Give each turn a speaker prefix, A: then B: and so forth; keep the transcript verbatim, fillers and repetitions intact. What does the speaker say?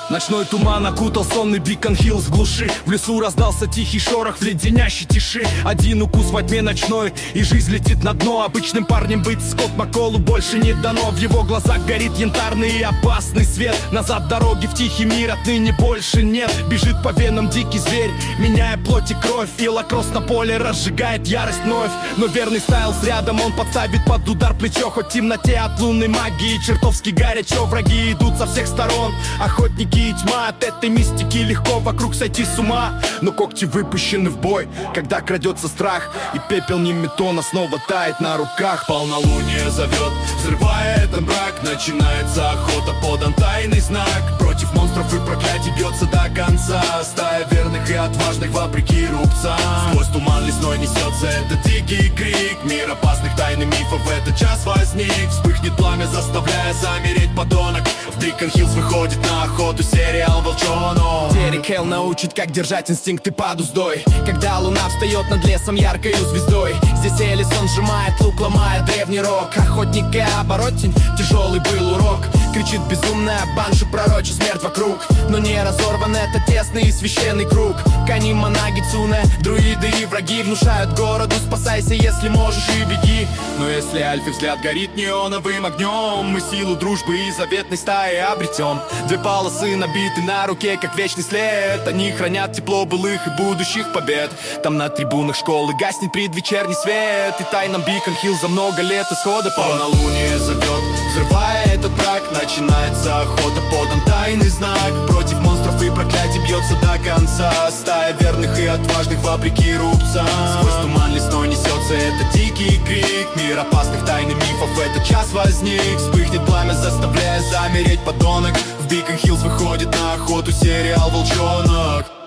A: Ночной туман окутал сонный Бикон-Хиллз в глуши. В лесу раздался тихий шорох в леденящей тиши. Один укус во тьме ночной, и жизнь летит на дно. Обычным парнем быть Скотт Макколу больше не дано. В его глазах горит янтарный и опасный свет. Назад дороги в тихий мир отныне больше нет. Бежит по венам дикий зверь, меняя плоть и кровь. И лакросс на поле разжигает ярость вновь. Но верный Стайлз рядом, он подставит под удар плечо. Хоть в темноте от лунной магии чертовски горячо. Враги идут со всех сторон, охотники и тьма. От этой мистики легко вокруг сойти с ума. Но когти выпущены в бой, когда крадется страх, и пепел Неметона снова тает на руках.
B: Полнолуние зовет, взрывая этот мрак. Начинается охота, подан тайный знак. Против монстров и проклятий бьется до конца. Стая верных и отважных вопреки рубцам. Сквозь туман лесной несется этот дикий крик. Мир опасных тайн и мифов в этот час возник. Вспыхнет пламя, заставляя замереть подонок. В Бикон-Хиллз выходит на охоту сериал «Волчонок».
A: Дерек Хейл научит, как держать инстинкты под уздой, когда луна встает над лесом яркою звездой. Здесь Элисон сжимает лук, ломая древний рог. Охотник и оборотень, тяжелый был урок. Кричит безумная банши, пророча смерть вокруг. Но не разорван этот тесный и священный круг. Канима, Наги, Цуне, друиды и враги внушают городу: спасайся, если можешь, и беги.
B: Но если Альфи взгляд горит неоновым огнем, мы силу дружбы и заветной стаи обретем. Две полосы набиты на руке, как вечный след. Они хранят тепло былых и будущих побед. Там на трибунах школы гаснет предвечерний свет. И тайнам Бикон-Хиллз за много лет исхода полнолуние зовет, взрывая этот мрак. Начинается охота, подан тайный знак. Против монстров и проклятий бьется до конца. Стая верных и отважных вопреки рубцам. Сквозь туман лесной несется этот дикий крик. Мир опасных тайн и мифов в этот час возник. Вспыхнет пламя, заставляя замереть подонок. В Бикон-Хиллз выходит на охоту сериал «Волчонок».